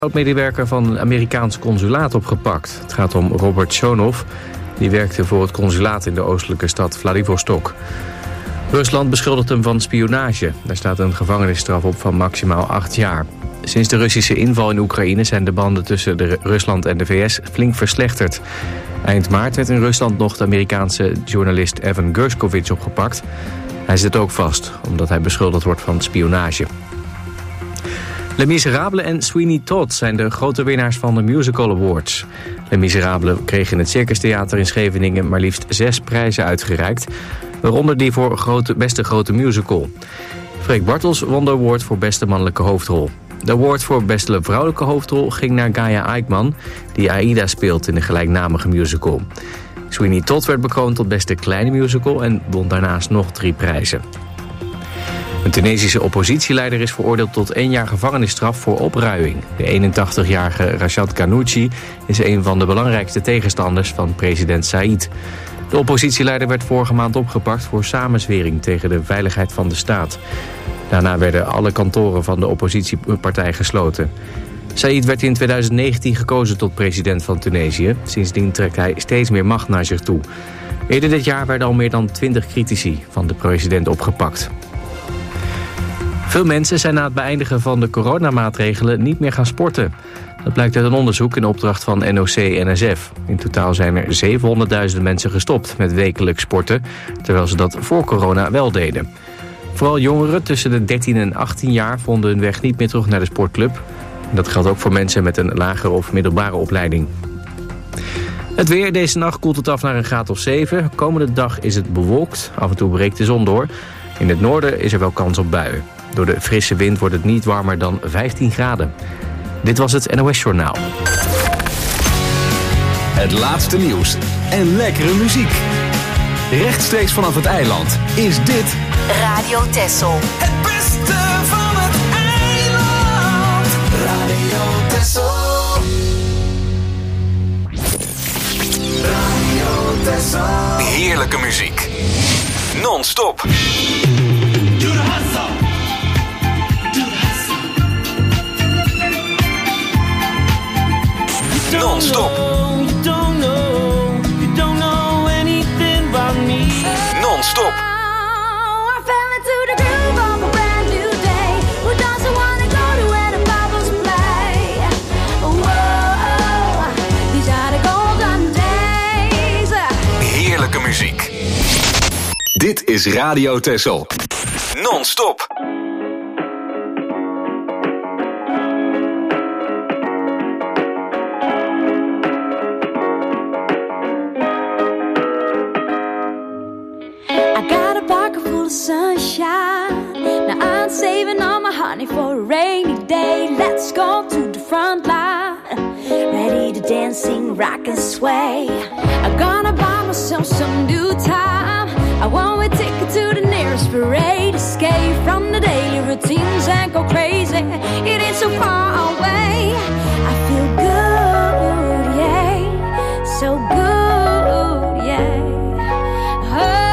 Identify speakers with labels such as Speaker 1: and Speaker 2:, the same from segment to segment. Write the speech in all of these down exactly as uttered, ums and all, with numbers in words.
Speaker 1: Oud-medewerker van een Amerikaans consulaat opgepakt. Het gaat om Robert Shonov. Die werkte voor het consulaat in de oostelijke stad Vladivostok. Rusland beschuldigt hem van spionage. Daar staat een gevangenisstraf op van maximaal acht jaar. Sinds de Russische inval in Oekraïne zijn de banden tussen de Rusland en de V S flink verslechterd. Eind maart werd in Rusland nog de Amerikaanse journalist Evan Gershkovich opgepakt. Hij zit ook vast, omdat hij beschuldigd wordt van spionage. Les Miserables en Sweeney Todd zijn de grote winnaars van de Musical Awards. Les Miserables kreeg in het Circus Theater in Scheveningen maar liefst zes prijzen uitgereikt, waaronder die voor grote, beste grote musical. Freek Bartels won de award voor beste mannelijke hoofdrol. De award voor beste vrouwelijke hoofdrol ging naar Gaia Eichmann, die Aida speelt in de gelijknamige musical. Sweeney Todd werd bekroond tot beste kleine musical en won daarnaast nog drie prijzen. Een Tunesische oppositieleider is veroordeeld tot één jaar gevangenisstraf voor opruiing. De eenentachtigjarige Rachad Ghannouchi is een van de belangrijkste tegenstanders van president Said. De oppositieleider werd vorige maand opgepakt voor samenzwering tegen de veiligheid van de staat. Daarna werden alle kantoren van de oppositiepartij gesloten. Said werd in tweeduizend negentien gekozen tot president van Tunesië. Sindsdien trekt hij steeds meer macht naar zich toe. Eerder dit jaar werden al meer dan twintig critici van de president opgepakt. Veel mensen zijn na het beëindigen van de coronamaatregelen niet meer gaan sporten. Dat blijkt uit een onderzoek in opdracht van N O C N S F. In totaal zijn er zevenhonderdduizend mensen gestopt met wekelijks sporten, terwijl ze dat voor corona wel deden. Vooral jongeren tussen de dertien en achttien jaar vonden hun weg niet meer terug naar de sportclub. Dat geldt ook voor mensen met een lagere of middelbare opleiding. Het weer. Deze nacht koelt het af naar een graad of zeven. Komende dag is het bewolkt. Af en toe breekt de zon door. In het noorden is er wel kans op buien. Door de frisse wind wordt het niet warmer dan vijftien graden. Dit was het N O S-journaal.
Speaker 2: Het laatste nieuws en lekkere muziek. Rechtstreeks vanaf het eiland is dit
Speaker 3: Radio Texel.
Speaker 4: Het beste van het eiland. Radio Texel. Radio Texel.
Speaker 2: heerlijke muziek. Non-stop. Non-stop.
Speaker 5: You don't know, you don't know anything about me.
Speaker 2: Non-stop.
Speaker 3: I fell into the groove of a brand new day. Who doesn't wanna go to where the bubbles play? Whoa, these are the golden days.
Speaker 2: Heerlijke muziek. Dit is Radio Texel. Non-stop.
Speaker 3: Sunshine. Now I'm saving all my honey for a rainy day. Let's go to the front line. Ready to dance, sing, rock and sway. I'm gonna buy myself some new time. I want a ticket to the nearest parade. Escape from the daily routines and go crazy. It ain't so far away. I feel good, yeah. So good, yeah. Oh.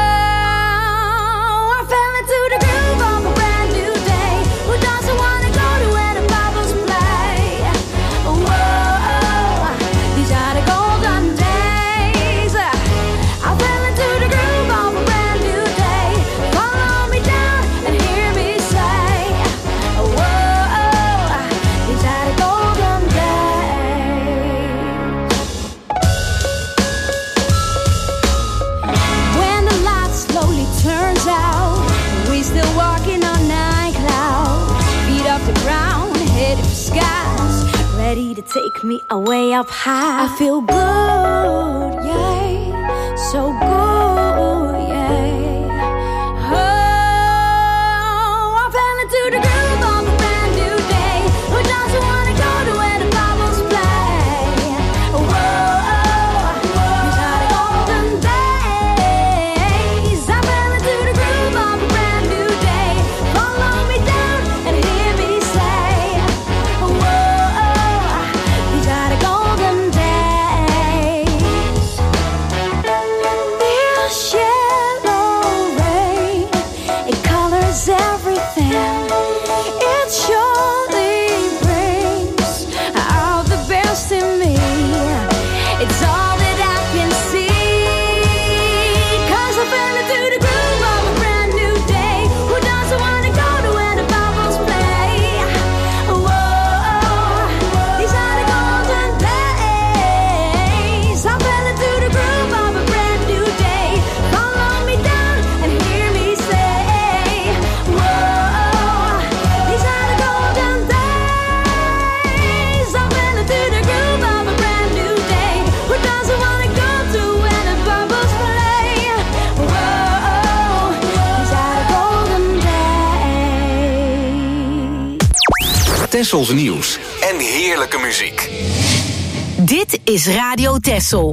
Speaker 3: Ready to take me away up high. I feel good, yeah, so good, yeah. Oh, I fell into the groove of a brand new day. Who doesn't wanna go to where the bubbles play? Whoa, these are the golden days. I fell into the groove of a brand new day. Follow me down and hear me say, whoa. These are the golden days.
Speaker 2: Tessels nieuws en heerlijke muziek.
Speaker 6: Dit is Radio Tessel.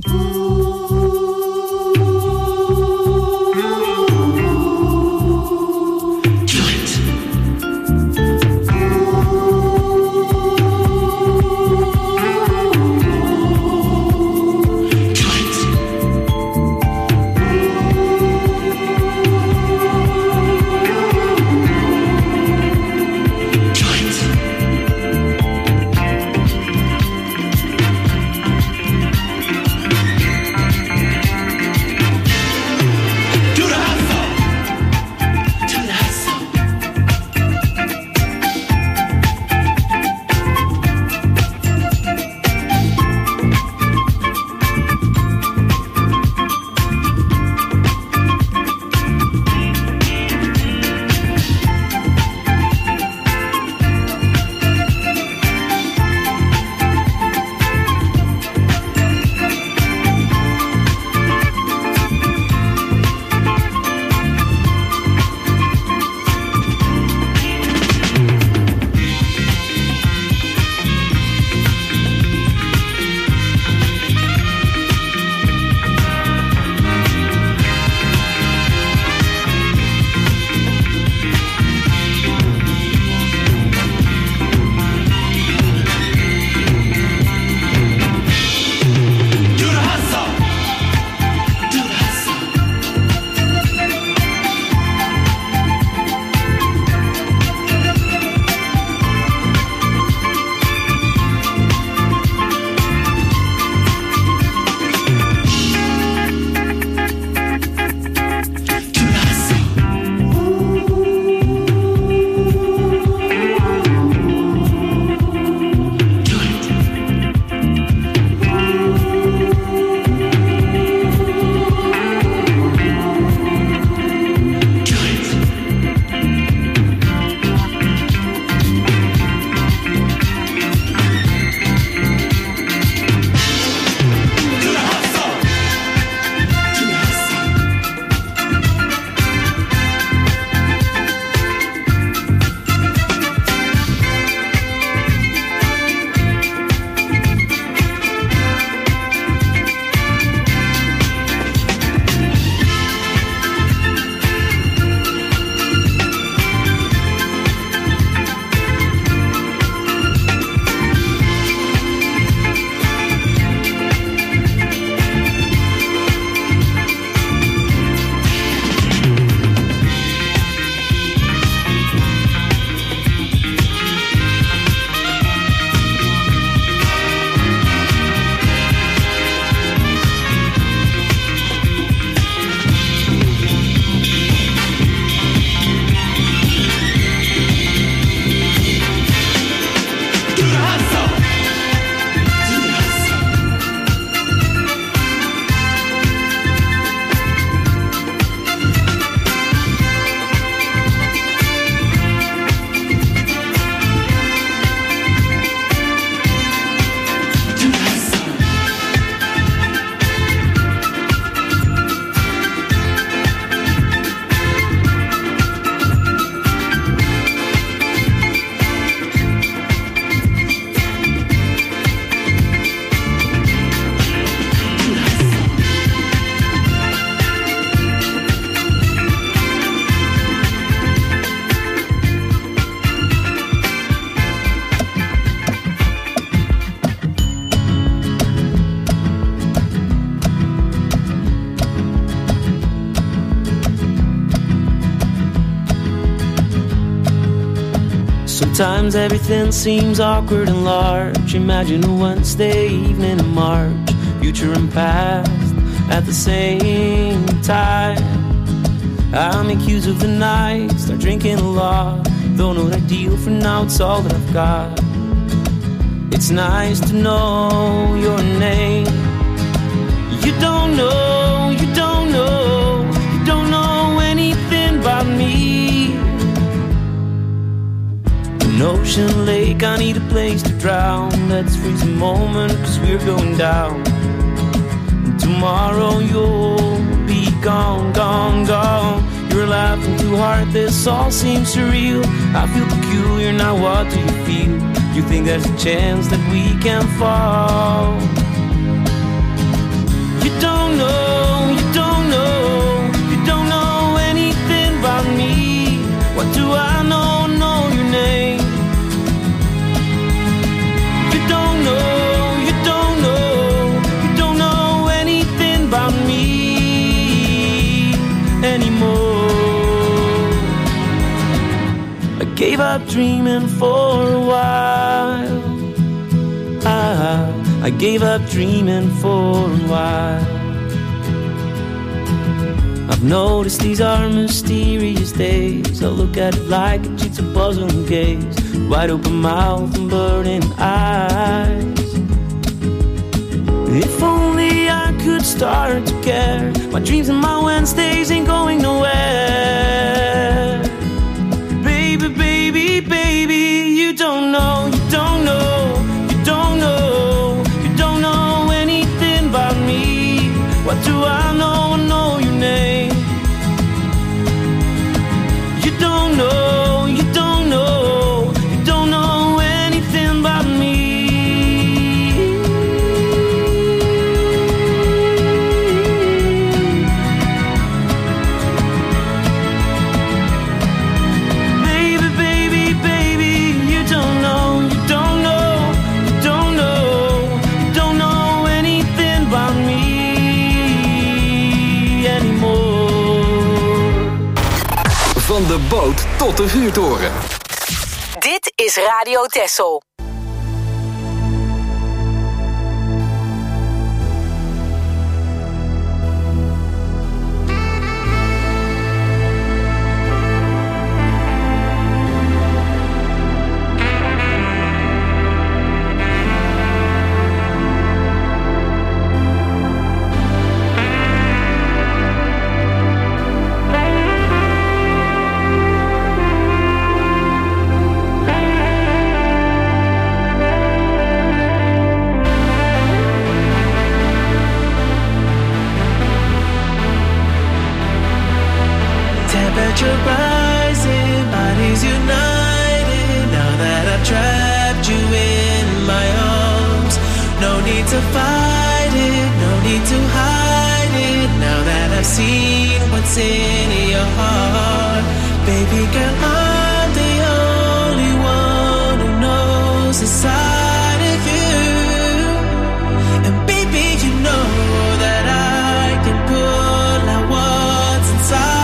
Speaker 5: Sometimes everything seems awkward and large. Imagine a Wednesday evening in March, future and past at the same time. I make use of the night, start drinking a lot. Though not ideal for now, it's all that I've got. It's nice to know your name. You don't know, you don't know, you don't know anything about me. An ocean lake, I need a place to drown. Let's freeze a moment, cause we're going down. And tomorrow you'll be gone, gone, gone. You're laughing too hard, this all seems surreal. I feel peculiar, now what do you feel? You think there's a chance that we can fall? You don't know, you don't know, you don't know anything about me. What do I know, know your name? You don't know, you don't know, you don't know anything about me anymore. I gave up dreaming for a while. I, I gave up dreaming for a while. I've noticed these are mysterious days. I look at it like a jigsaw puzzle and gaze. Wide open mouth and burning eyes. If only I could start to care. My dreams and my Wednesdays ain't going nowhere. Baby, baby, baby, you don't know, you don't know, you don't know, you don't know anything about me. What do I know? I know your name. You don't know, you don't know, you don't know anything about me. Baby, baby, baby, you don't know, you don't know, you don't know, you don't know anything about me anymore.
Speaker 2: Van de boot tot de vuurtoren.
Speaker 6: Dit is Radio Texel.
Speaker 7: Temperature rising, bodies united. Now that I've trapped you in my arms, no need to fight it, no need to hide it. Now that I've seen what's in your heart, baby girl, I'm the only one who knows the side of you. And baby, you know that I can pull out what's inside.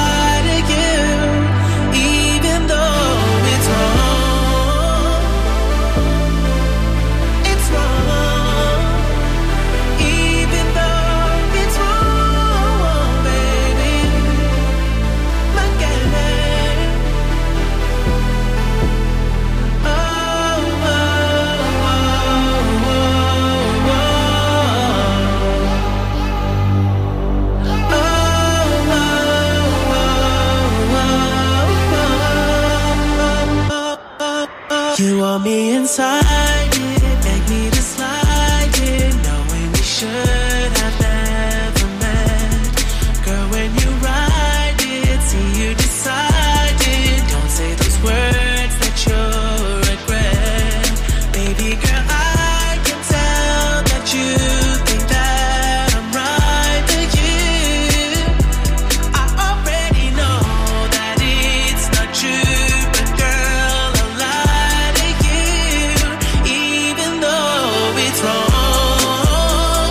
Speaker 7: You want me inside it, make me to slide it, knowing we should have never met. Girl, when you ride it, see you decide it. Don't say those words that you'll regret. Baby girl, I can tell that you think that I'm right for you. I already know that it's not true, but girl, I lie to you, even though it's wrong.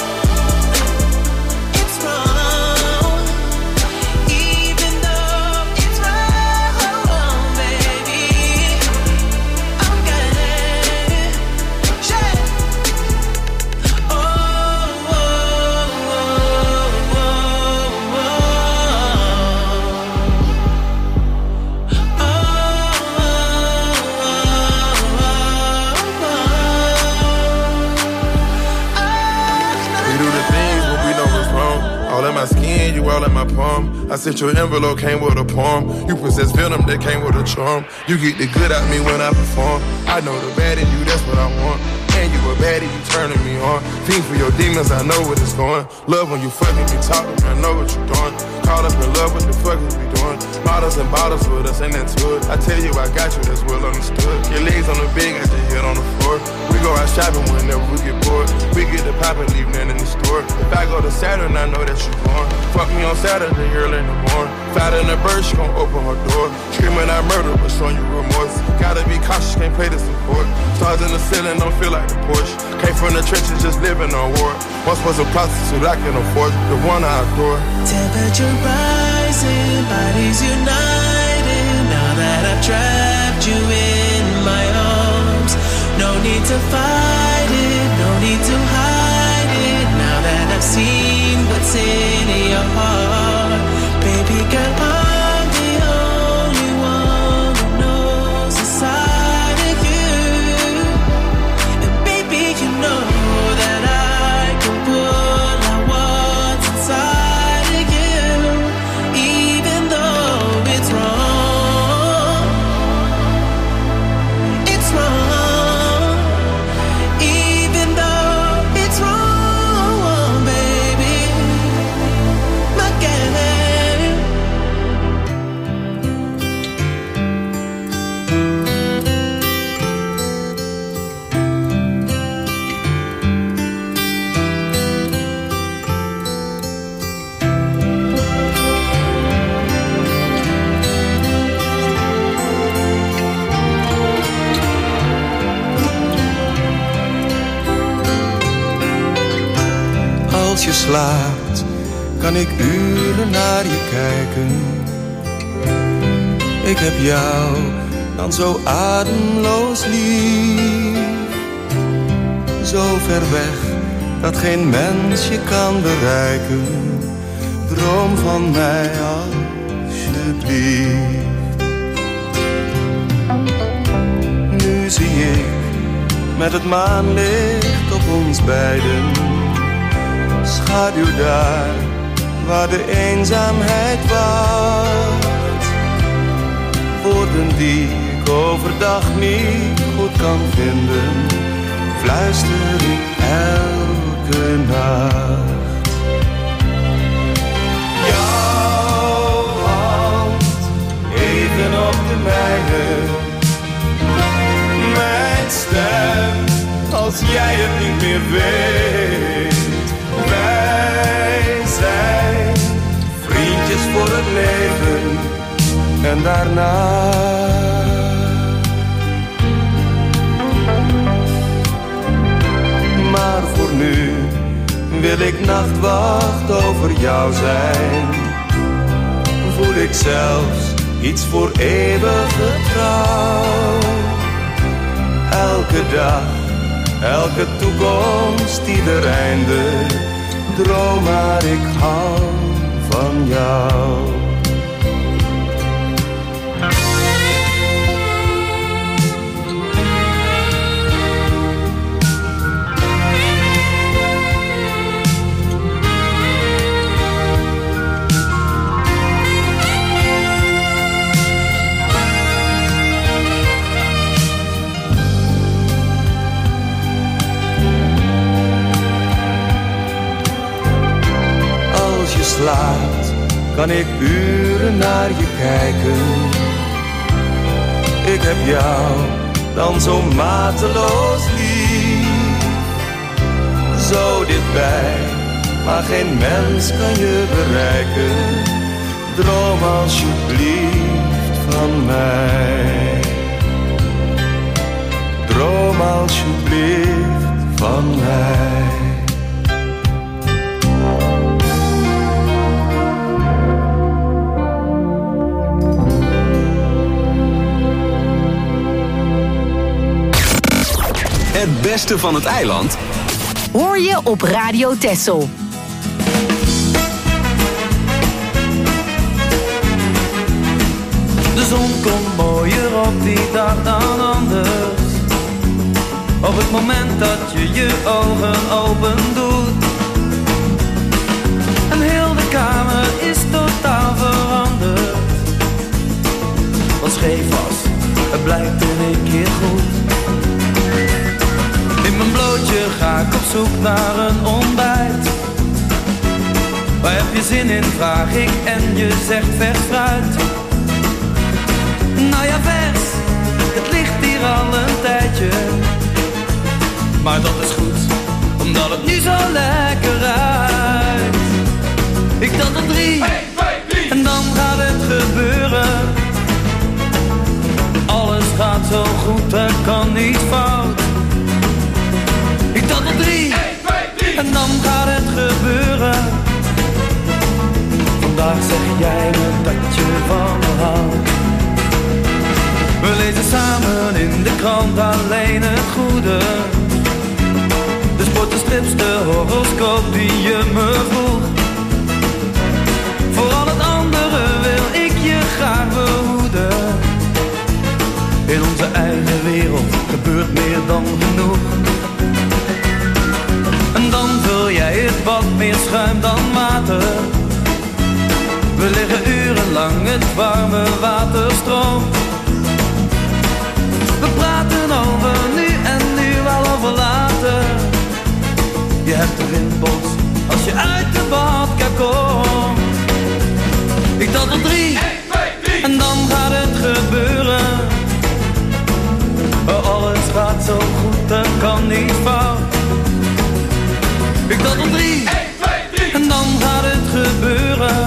Speaker 7: It's wrong, even though it's wrong, baby. I'm getting shit. Oh, oh, oh, oh, oh,
Speaker 8: We do the things when we know what's wrong. All in my skin, you all in my palm. I said your envelope came with a poem. You possess venom that came with a charm. You get the good out me when I perform. I know the bad in you, that's what I want. And you a baddie, you turning me on. Fiend for your demons, I know what it's going. Love when you fucking me talking, I know what you're doing. Caught up in love, what the fuck is we doing? doing. Bottles and bottles with us, and that's good. I tell you, I got you, that's well understood. Your legs on the bed, got your head on the floor. We go out shopping whenever we get bored. We get the pop and leave nothing in the store. If I go to Saturn, I know that you going. Fuck me on Saturday, early in the morning. Fat in the bird, she gon' open her door. Screaming out murder, but showing you remorse. Gotta be cautious, can't play this support. Stars in the ceiling, don't feel like the Porsche. Came from the trenches, just living on war. Once was a prostitute, I can afford the one I adore.
Speaker 7: Temperature rising, bodies united. Now that I've trapped you in my arms, no need to fight it, no need to hide it. Now that I've seen what's in your heart, baby girl, I'm the only one who knows inside of you. And baby, you know that I can pull out what's inside of you, even though it's wrong. It's wrong, even though it's wrong, baby. My girl.
Speaker 9: Als je slaapt, kan ik uren naar je kijken. Ik heb jou dan zo ademloos lief. Zo ver weg, dat geen mens je kan bereiken. Droom van mij alsjeblieft. Nu zie ik met het maanlicht op ons beiden. Schaduw daar, waar de eenzaamheid wacht. Woorden die ik overdag niet goed kan vinden, fluister ik elke nacht. Jouw hand, even op de mijne. Mijn stem, als jij het niet meer weet. Wij zijn vriendjes voor het leven en daarna. Maar voor nu wil ik nachtwacht over jou zijn. Voel ik zelfs iets voor eeuwige trouw. Elke dag, elke toekomst, ieder einde. Droom maar ik hou van jou. Slaapt, kan ik uren naar je kijken. Ik heb jou dan zo mateloos lief. Zo dichtbij, maar geen mens kan je bereiken. Droom alsjeblieft van mij. Droom alsjeblieft van mij.
Speaker 2: Het beste van het eiland
Speaker 6: hoor je op Radio Texel.
Speaker 5: De zon komt mooier op die dag dan anders. Op het moment dat je je ogen open doet. En heel de kamer is totaal veranderd. Wat scheef was, het blijkt in één keer goed. In mijn blootje ga ik op zoek naar een ontbijt. Waar heb je zin in, vraag ik en je zegt vers fruit. Nou ja, vers, het ligt hier al een tijdje. Maar dat is goed, omdat het nu zo lekker ruikt. Ik tel tot drie, een, twee, drie, en dan gaat het gebeuren. Alles gaat zo goed, er kan niet fout. Ik tel tot drie, een, twee, drie, en dan gaat het gebeuren. Vandaag zeg jij me dat je van me houdt. We lezen samen in de krant alleen het goede. De sport, de strips, de horoscoop die je me vroeg. Voor al het andere wil ik je graag behoeden. In onze eigen wereld gebeurt meer dan genoeg. En dan vul jij het wat meer schuim dan water. We liggen urenlang, het warme water stroomt. We praten over nu en nu wel over later. Je hebt de rimpels als je uit de badkamer komt. Ik tel tot drie, een, twee, drie, en dan gaat het gebeuren. Alles gaat zo goed, er kan niet fout. Ik tel tot drie, een, twee, drie, en dan gaat het gebeuren.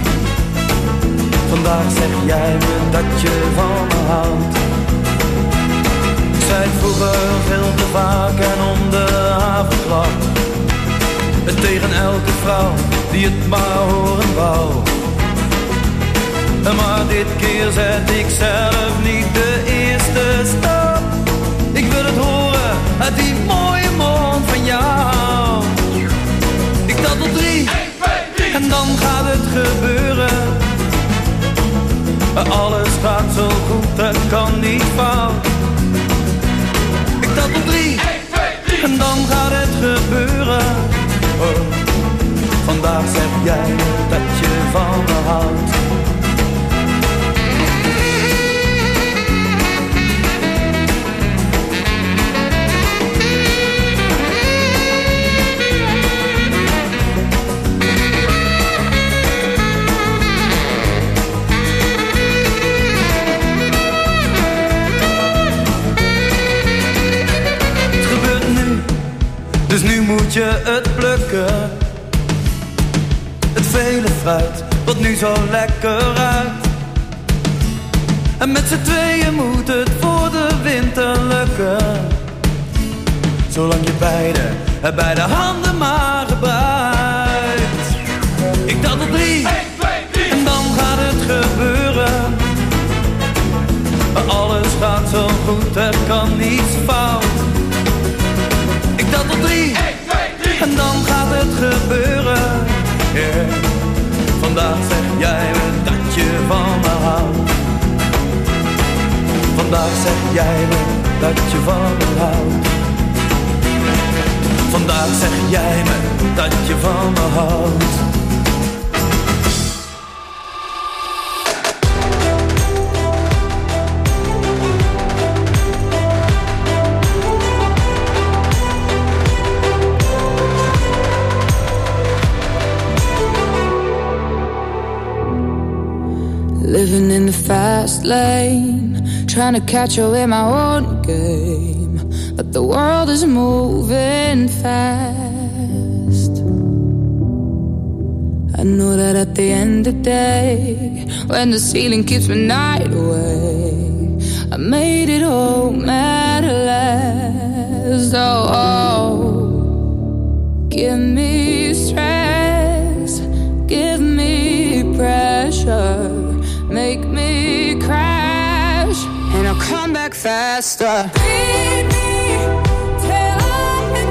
Speaker 5: Vandaag zeg jij me dat je van me houdt. Ik zei het vroeger veel te vaak en om de havenklap. Het tegen elke vrouw die het maar horen wou. Maar dit keer zet ik zelf niet de eerste stap. Ik wil het horen uit die mooie mond van jou. Ik tel tot drie, een, twee, drie, en dan gaat het gebeuren. Alles gaat zo goed, er kan niet fout. Ik tel tot drie, een, twee, drie, en dan gaat het gebeuren. Oh, vandaag zeg jij dat je van me houdt. Dus nu moet je het plukken. Het vele fruit, wat nu zo lekker ruikt. En met z'n tweeën moet het voor de winter lukken. Zolang je beide, beide handen maar gebruikt. Ik tel tot drie, een, twee, drie, en dan gaat het gebeuren. Alles gaat zo goed, er kan niets fout. Ik tel tot drie, een, twee, drie, en dan gaat het gebeuren. Yeah. Vandaag zeg jij me dat je van me houdt. Vandaag zeg jij me dat je van me houdt. Vandaag zeg jij me dat je van me houdt.
Speaker 10: Living in the fast lane, trying to catch up in my own game, but the world is moving fast. I know that at the end of the day, when the ceiling keeps me night away, I made it home at last. Oh, oh, give me stress, give me pressure, make me crash, and I'll come back faster. Beat me till I'm in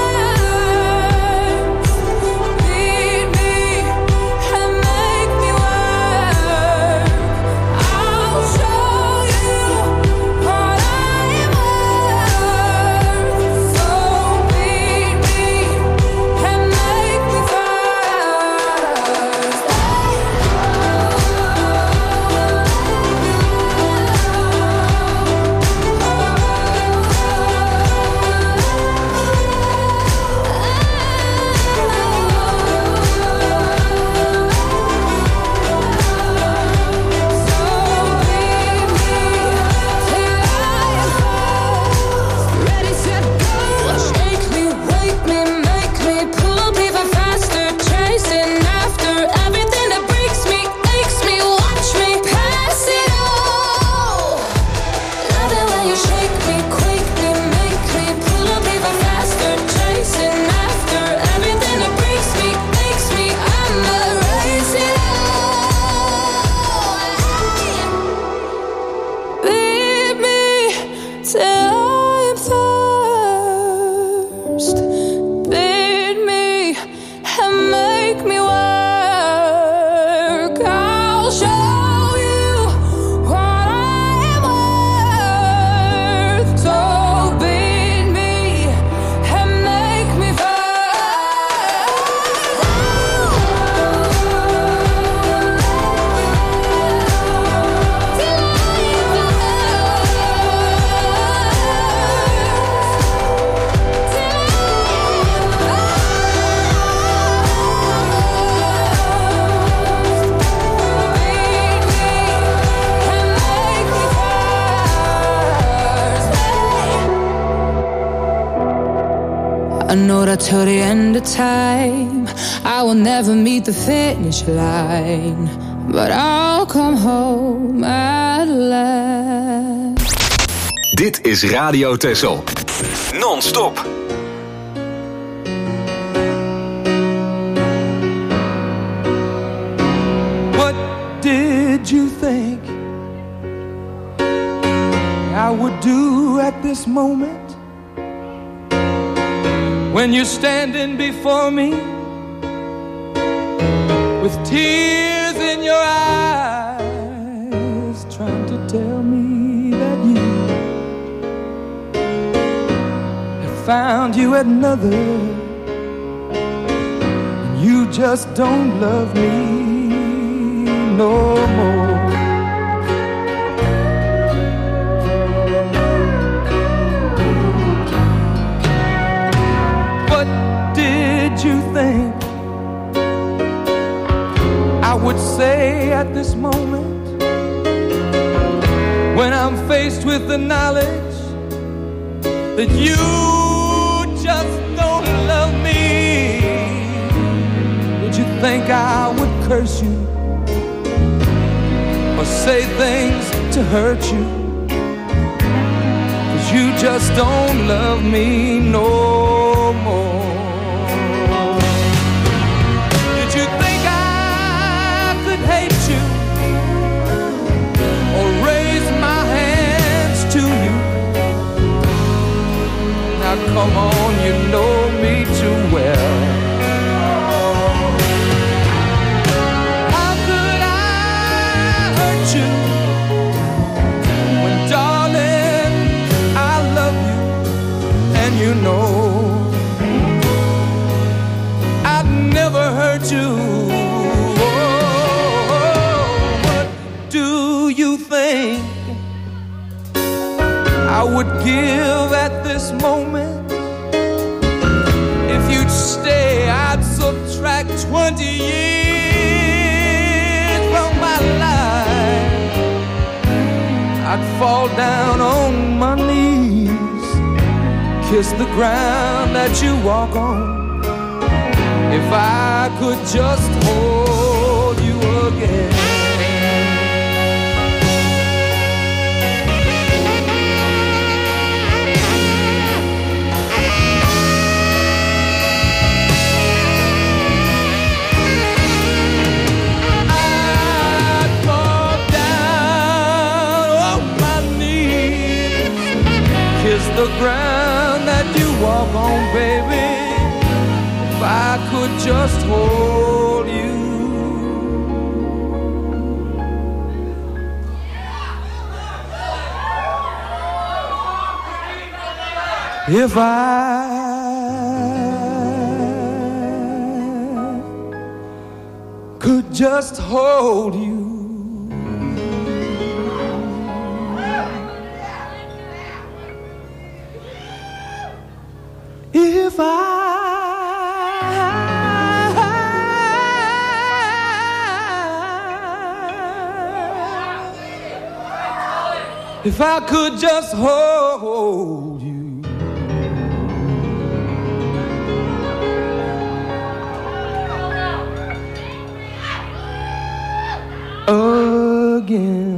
Speaker 10: burns. Beat me and make me work. I'll show you what I'm worth. So beat me and make me first. know that till the end of time I will never meet the finish line, but I'll come home at last.
Speaker 2: Dit is Radio Texel. Non-stop.
Speaker 11: What did you think I would do at this moment when you're standing before me with tears in your eyes, trying to tell me that you have found you another and you just don't love me no more. You think I would say at this moment when I'm faced with the knowledge that you just don't love me? Would you think I would curse you or say things to hurt you? 'Cause you just don't love me no more. Come on, you know me too well. How could I hurt you when, darling, I love you and you know I'd never hurt you? Oh, what do you think I would give at this moment? If you'd stay, I'd subtract twenty years from my life. I'd fall down on my knees, kiss the ground that you walk on, if I could just hold you again. The ground that you walk on, baby, if I could just hold you. If I could just hold you. If I, if I could just hold you, again.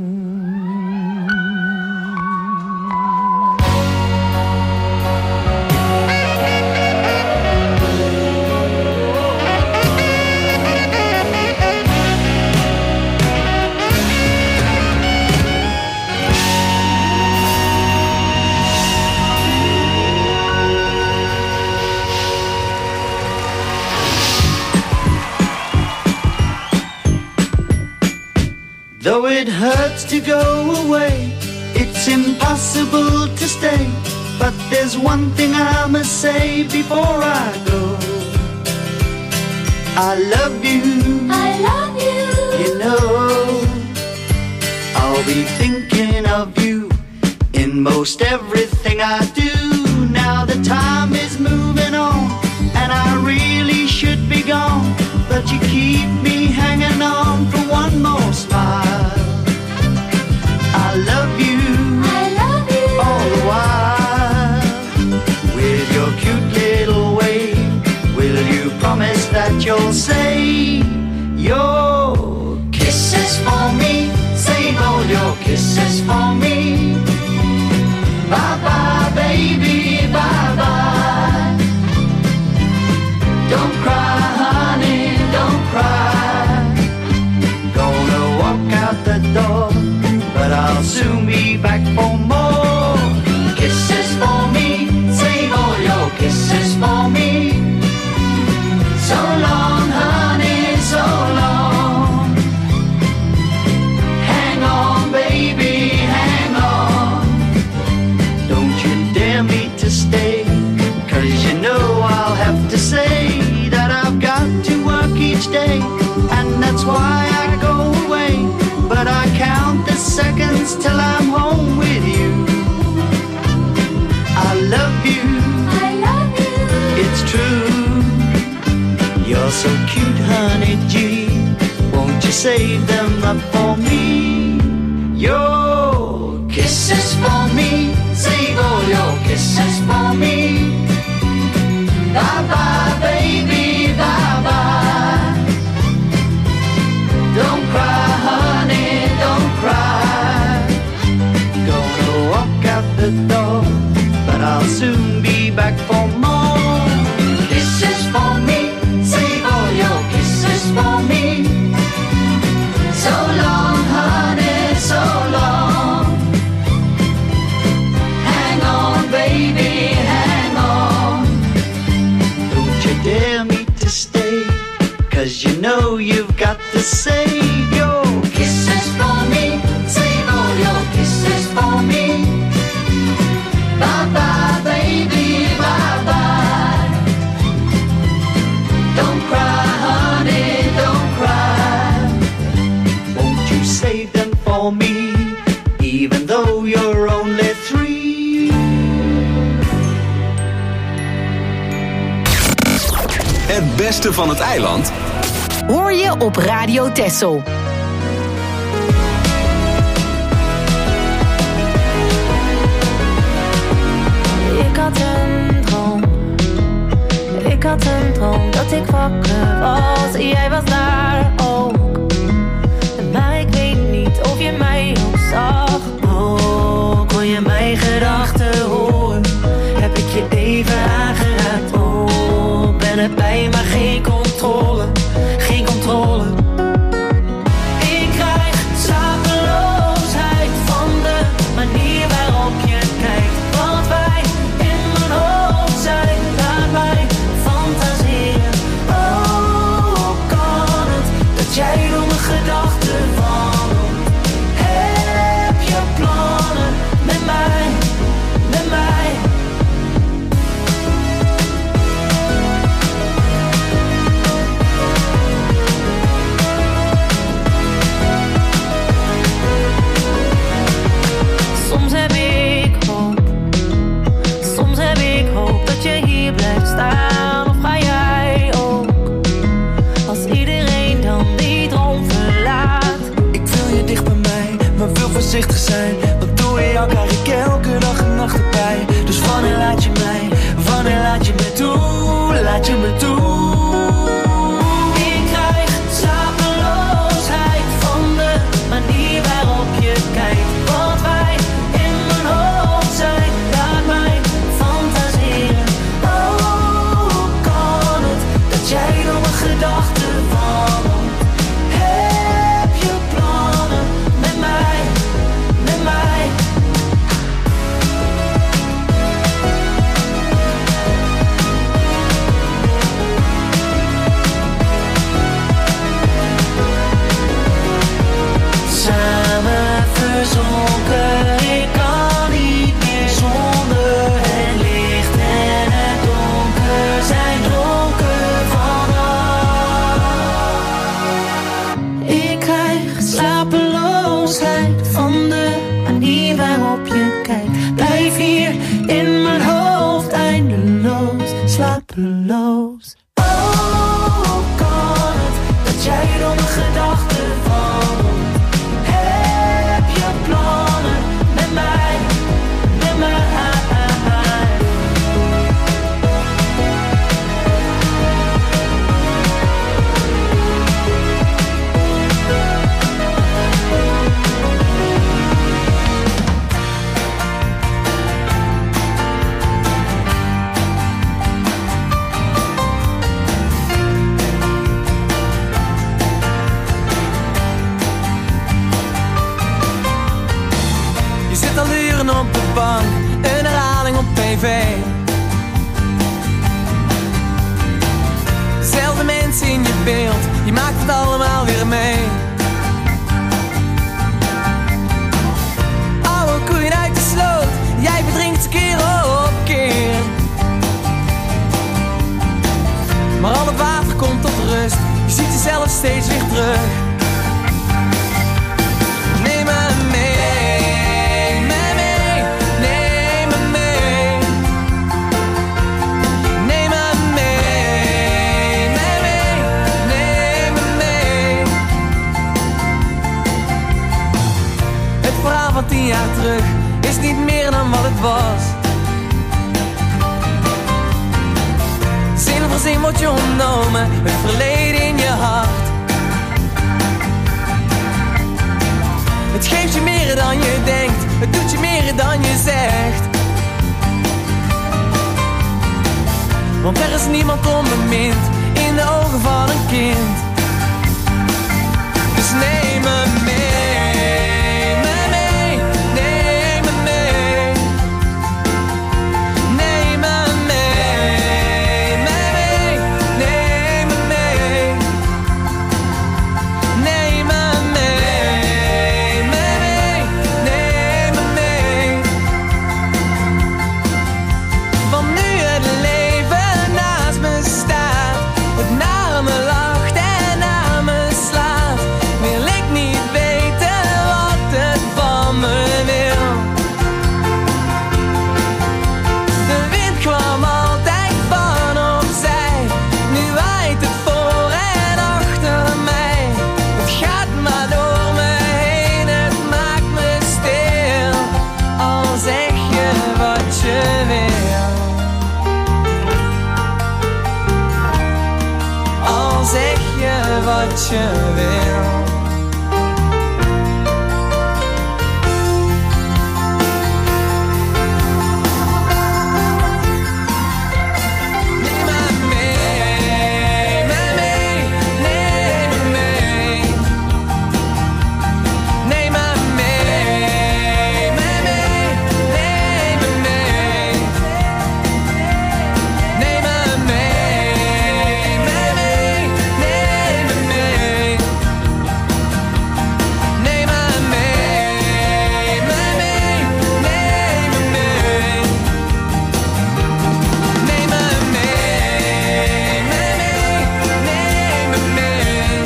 Speaker 12: Though it hurts to go away, it's impossible to stay. But there's one thing I must say before I go. I love you,
Speaker 3: I love you.
Speaker 12: You know, I'll be thinking of you in most everything I do. Now the time is moving on, and I really should be gone, but you keep me hanging on for one more smile. I love you,
Speaker 3: I love you
Speaker 12: all the while, with your cute little till I'm home with you. I love you,
Speaker 3: I love you.
Speaker 12: it's true. You're so cute, honey G. Won't you save them up for me? Your kisses for me. Save all your kisses for me. Bye bye, baby, bye bye. Don't cry, honey, don't cry. Gonna walk out the door, but I'll soon be back for more. Kisses for me, save all your kisses for me. So long, honey, so long. Hang on, baby, hang on. Don't you dare me to stay, 'cause you know you've got to save your kisses for me. Save all your kisses for me. Bye bye, baby, bye bye. Don't cry, honey, don't cry. Won't you save them for me, even though you're only three?
Speaker 2: Het beste van het eiland
Speaker 6: Hoor je op Radio Texel.
Speaker 13: Ik had een droom, ik had een droom dat ik wakker was en jij was daar ook. Maar ik weet niet of je mij ook zag. Oh, kon je mijn gedachten horen? Heb ik je even aangeraakt? Oh, ben erbij maar geen controle, geen controle. Ik krijg slapeloosheid van de manier waarop je kijkt. Want wij in mijn hoofd zijn, laat mij fantaseren. Oh, hoe kan het dat jij door mijn gedachten wandelt? Heb je plannen met mij, met mij? Soms heb ik hoop, soms heb ik hoop dat je hier blijft staan. Of ga jij ook, als iedereen dan die droom verlaat?
Speaker 7: Ik wil je dicht bij mij, maar wil voorzichtig zijn. Want door jou krijg ik elke dag en nacht erbij. Dus wanneer laat je mij, wanneer laat je me toe, laat je me toe.
Speaker 13: Ik krijg slapeloosheid van de manier waarop je kijkt. Want wij in mijn hoofd zijn, laat mij fantaseren. Oh, hoe kan het dat jij door mijn gedachten wandelt? Heb je plannen met mij, met mij? Samen verzonken, ik kan niet meer zonder. Het licht en het donker zijn dronken vanaf. Ik krijg slapeloosheid van de manier waarop je kijkt. Blijf hier in mijn hoofd eindeloos slapeloos. Oh, hoe kan het dat jij door mijn gedachten wandelt? Heb je plannen met mij, met mij?
Speaker 7: Je zit al uren op de bank, een herhaling op tv. Dezelfde mensen in je beeld, je maakt het allemaal weer mee. Oude koeien uit de sloot, jij verdrinkt ze keer op keer. Maar al het water komt tot rust, je ziet jezelf steeds weer terug. Neem me mee.
Speaker 14: wordt je ontnomen, het verleden in je hart. Het geeft je meer dan je denkt, het doet je meer dan je zegt. Want er is niemand onbemind in de ogen van een kind. Dus neem me mee, me mee, neem me mee. Neem me mee, me mee, neem me mee. Neem me mee, me mee, neem me mee. Want nu het leven naast me staat, het naar me lacht en naar me slaat, wil ik niet weten wat het van me wil. De wind kwam altijd van opzij, nu waait het voor en achter mij. Het gaat maar door me heen, het maakt me stil. Al zeg je wat je wil, al zeg je wat je wil. Neem me mee, me mee, neem me mee. Neem me mee, me mee, neem me mee. Neem me mee, me mee, neem me mee. Neem me mee, me mee, neem me mee. Neem me mee, me mee, neem me mee.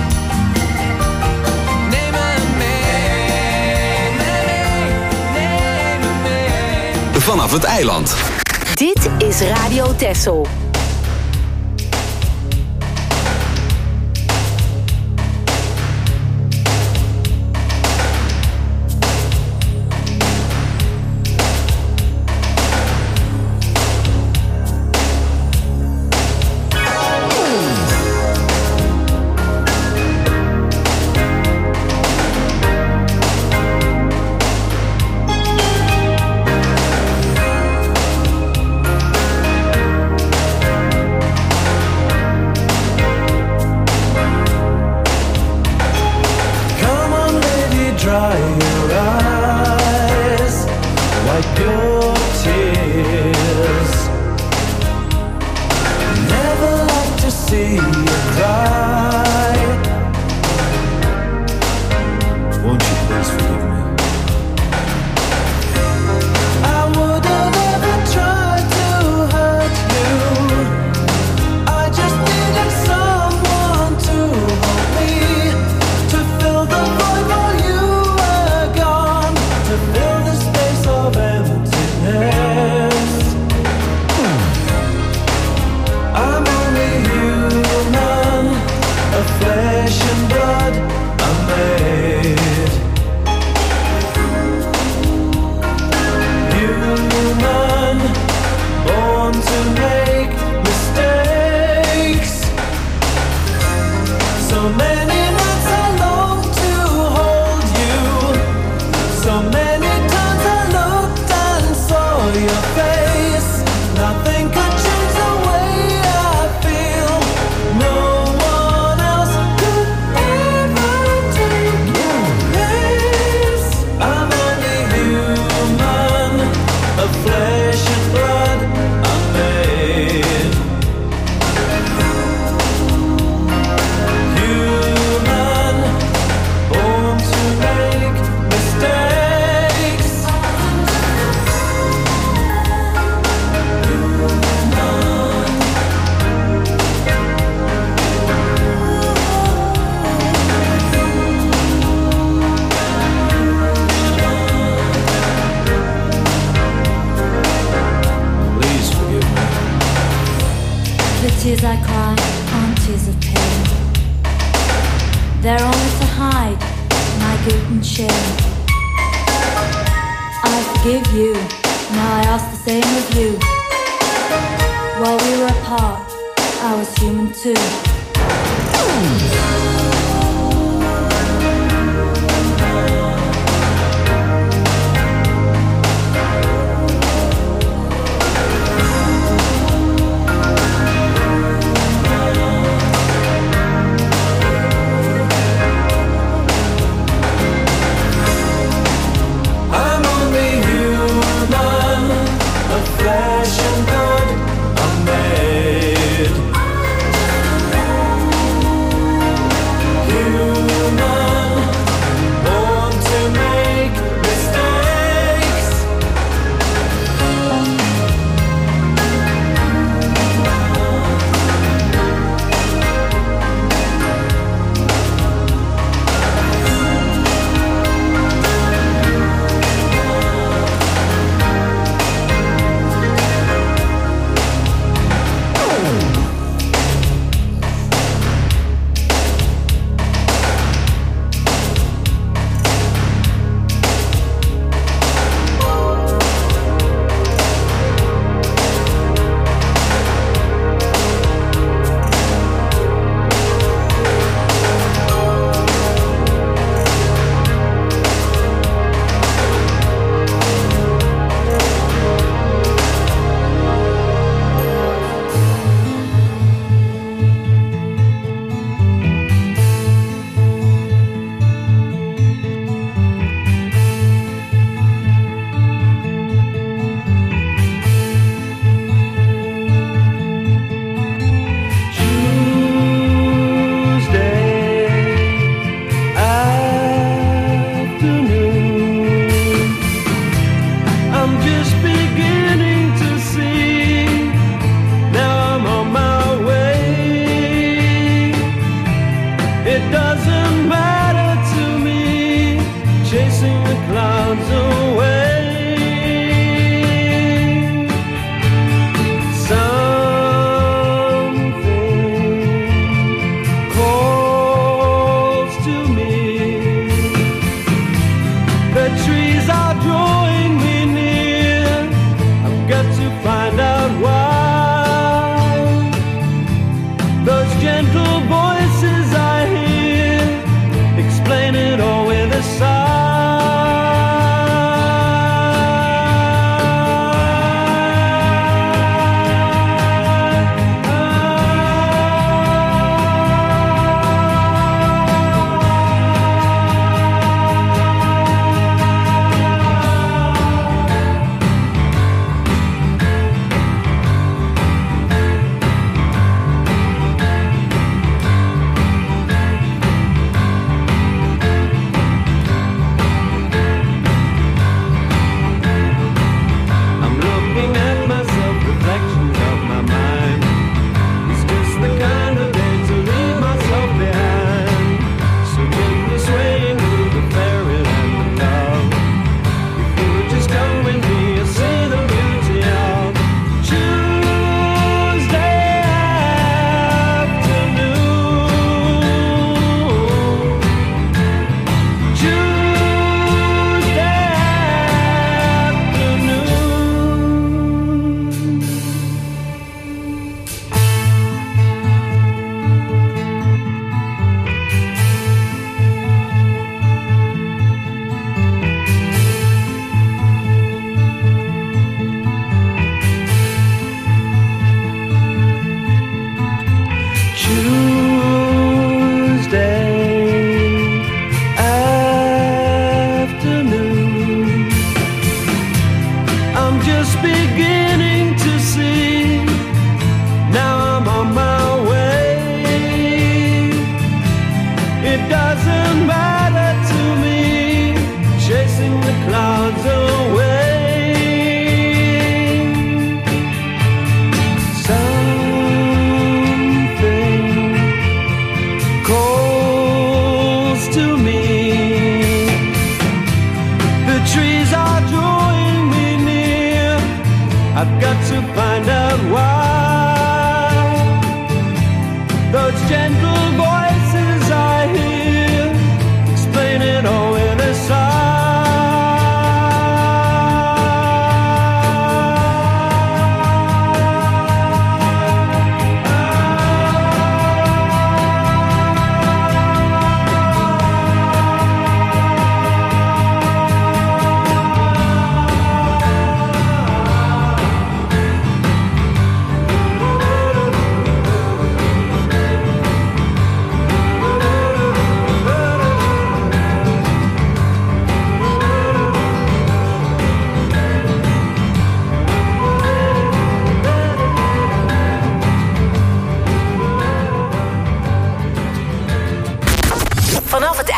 Speaker 14: Neem me mee, me mee, neem me mee.
Speaker 2: Vanaf het eiland.
Speaker 6: Dit is Radio Texel.
Speaker 7: Come on, lady, dry your eyes, wipe your tears. Never like to see you cry. Won't you please forgive me? I wouldn't ever try to hurt you. I just needed someone to hold me, to fill the void while you were gone, to fill the space of emptiness. I'm only human, of flesh and blood I'm made. Human, born to make mistakes. So many nights I long to hold you. So many times I looked and saw your face. Nothing could change the way I feel. No one else could ever take your place. I'm only human, of flesh and blood I'm made. Human, born to make mistakes. Please forgive me.
Speaker 3: The tears I cry aren't tears of pain. They're only to hide my guilt and shame. I forgive you, now I ask the same of you. While we were apart, I was human too.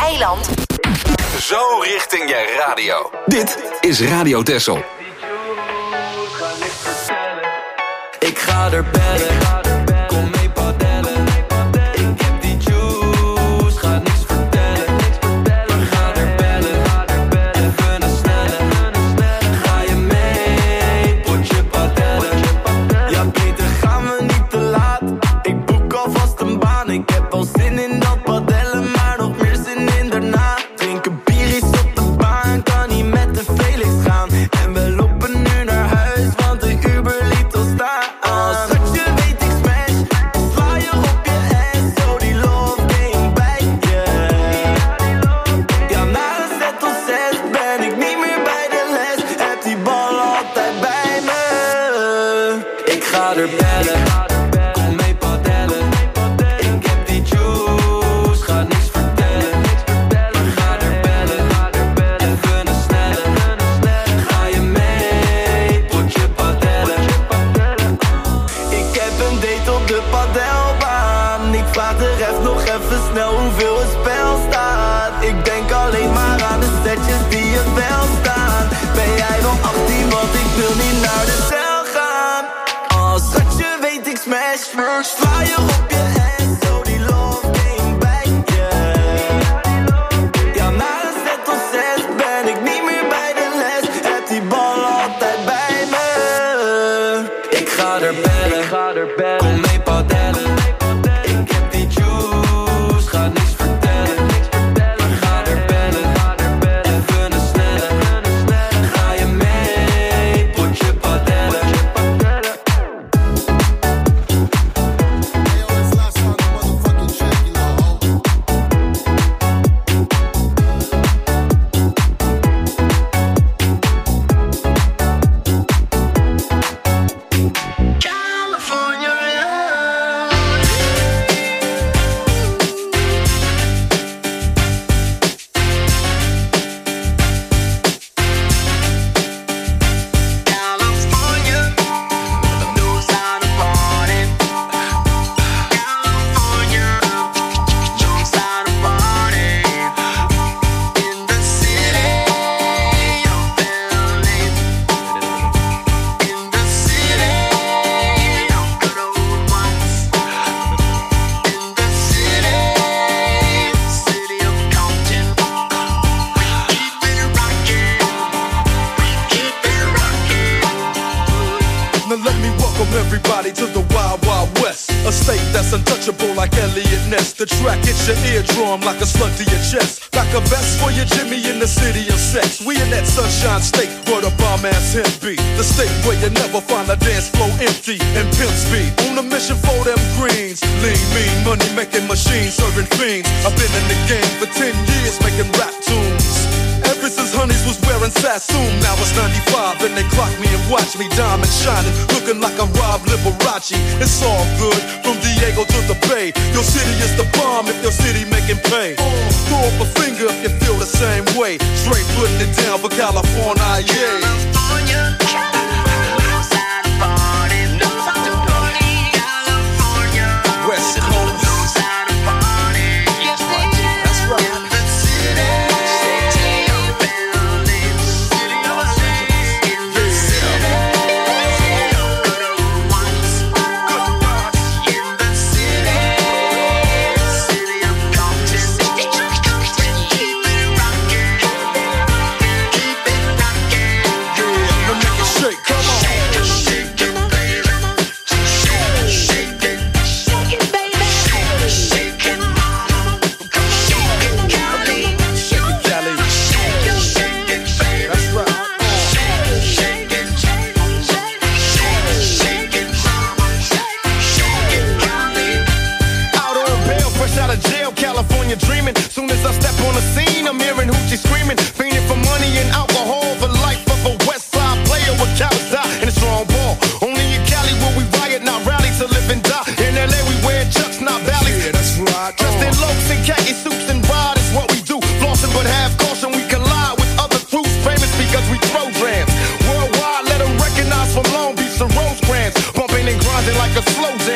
Speaker 6: eiland.
Speaker 2: Zo richting je radio. Dit is Radio Texel.
Speaker 5: Ik ga er bellen. Kom mee padellen. Ik heb die juice, ga niks vertellen. We gaan er bellen. Even een snelle. Ga je mee, potje padellen. Ja, beter gaan we niet te laat. Ik boek alvast een baan. Ik heb al zin in dat padellen, maar nog meer zin in daarna. Drink een bier is op de baan, kan niet met de Felix gaan. En we lopen nu naar huis, want de Uber liet ons staan. Als dat je weet ik smash, sla je op je ass, zo die love game bij je. Ja, na een set of zes ben ik niet meer bij de les. Heb die bal altijd bij me. Ik ga er bellen, kom mee padellen. Ik heb die juice, ga niks vertellen. We gaan er bellen, even een snelle. Ga je mee, potje padellen. Ik heb een date op de padelbaan. Ik vraag de ref nog even snel hoeveel het spel staat. Ik denk alleen maar aan de setjes die het wel staan. Ben jij nog achttien, want ik wil niet naar de cel gaan. Als dat je weet ik smash, sla je op je ass, zo die love game bij je. Ja, na een set of zes ben ik niet meer bij de les. Heb die bal altijd bij me. Ik ga er bellen, kom mee padellen. Ik heb die juice, ga niks vertellen. We gaan er bellen, even een snelle. Ga je mee, potje padellen.
Speaker 15: Now let me welcome everybody to the Wild Wild West, a state that's untouchable like Elliot Ness. The track hits your eardrum like a slug to your chest. Like a vest for your Jimmy in the city of sex. We in that sunshine state where the bomb ass him be. The state where you never find a dance floor empty and pimp speed. On a mission for them greens. Lean, mean, money making machines serving fiends. I've been in the game for ten years making rap tunes. Ever since Honeys was wearing Sassoon, now it's ninety-five and they clock me and watch me diamond shining, looking like a Rob Liberace. It's all good from Diego to the Bay. Your city is the bomb if your city making pay. Throw up a finger if you feel the same way. Straight putting it down for California, yeah. West Coast.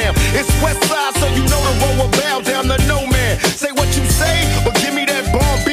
Speaker 15: It's West Side, so you know the road will bow down to no man. Say what you say, but give me that bomb beat.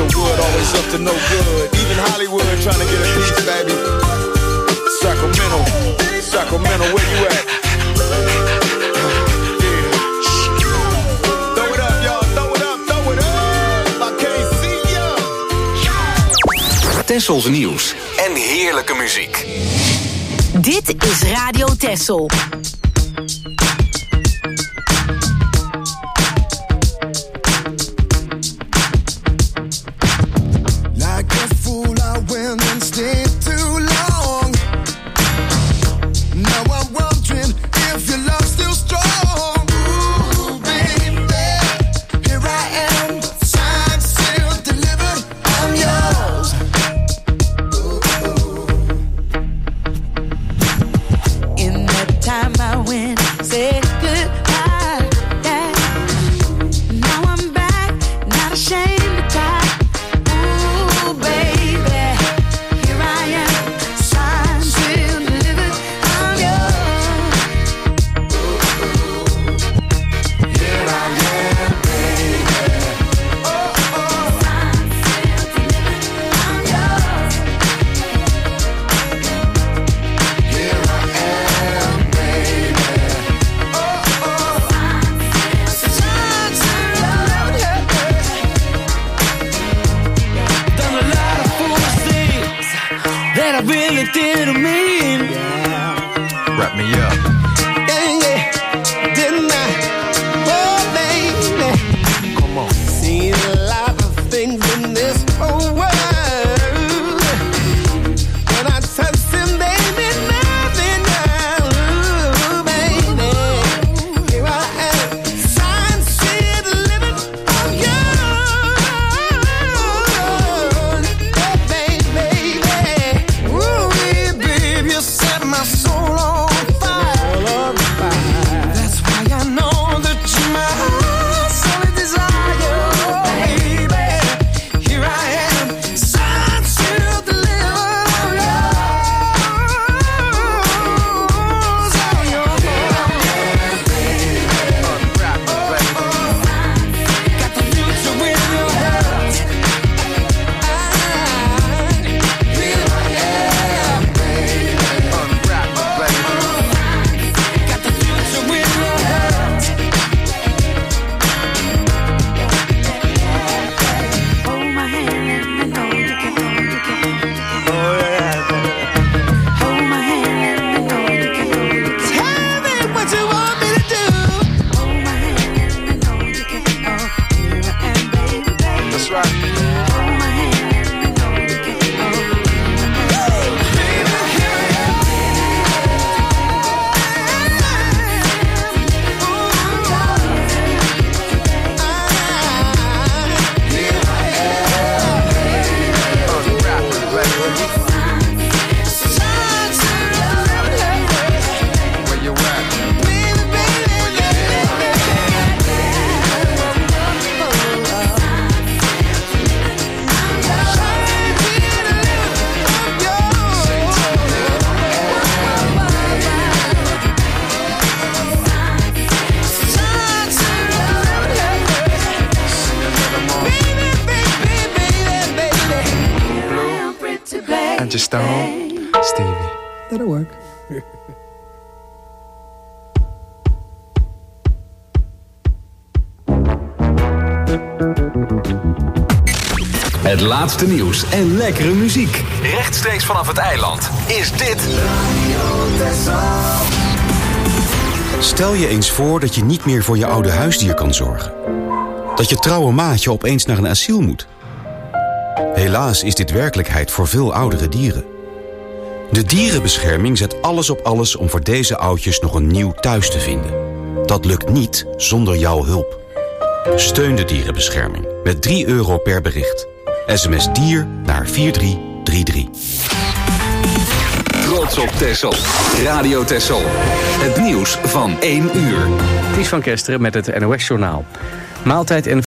Speaker 15: Inglewood, always up to no good. Even Hollywood trying to get a piece, baby. Sacramento, Sacramento, where you at?
Speaker 2: Tessels nieuws en heerlijke muziek.
Speaker 6: Dit is Radio Tessel.
Speaker 4: Like a fool I went and stayed too long. Now I'm wondering if your love's still strong. Ooh, baby, here I am, signed, sealed, delivered, I'm yours.
Speaker 13: In that time I went, said goodbye, yeah. Now I'm back, not ashamed to die. Ooh, baby, here I am, signed, sealed, delivered, I'm yours.
Speaker 4: Here I am, baby. Oh, oh. Signed, sealed, delivered, I'm yours. Here I am, baby. Oh, oh. Signed, sealed, delivered.
Speaker 5: Done a lot of foolish things that I really didn't mean.
Speaker 15: Wrap me up.
Speaker 4: Yeah, yeah, didn't I? Oh, baby.
Speaker 15: Come on.
Speaker 4: Seen a lot of things in this whole world. When I touch them, they mean nothing now. Ooh, baby. Here I am, signed, sealed, delivered, I'm yours. Oh, baby, baby. Ooh, baby, you set my soul on fire. That's why I know that you're my solid desire. Baby, here I am, signed, sealed, delivered, I'm yours. I'm yours. Got the future in your hands. Here I am, baby. Got the future in your hands.
Speaker 13: Hold my hand, let me know you can, know you can. Hold my hand, let me know you can, know you can.
Speaker 4: Tell me what you want me to do.
Speaker 13: Hold my hand, let me know you can. Oh, here I am, baby, baby.
Speaker 15: That's right.
Speaker 13: Hold my hand, let me know you can. Oh,
Speaker 4: Baby, here I am. Here I am, signed, sealed, delivered.
Speaker 15: Where you at?
Speaker 4: Baby, baby,
Speaker 15: Angie Stone, Stevie.
Speaker 16: That'll work.
Speaker 2: Het laatste nieuws en lekkere muziek. Rechtstreeks vanaf het eiland is dit
Speaker 17: Stel je eens voor dat je niet meer voor je oude huisdier kan zorgen. Dat je trouwe maatje opeens naar een asiel moet. Helaas is dit werkelijkheid voor veel oudere dieren. De dierenbescherming zet alles op alles om voor deze oudjes nog een nieuw thuis te vinden. Dat lukt niet zonder jouw hulp. Steun de dierenbescherming met drie euro per bericht. S M S dier naar vier drie drie drie.
Speaker 2: Trots op Texel. Radio Texel. Het nieuws van één uur.
Speaker 1: Ties van Kesteren met het N O S-journaal. Maaltijd en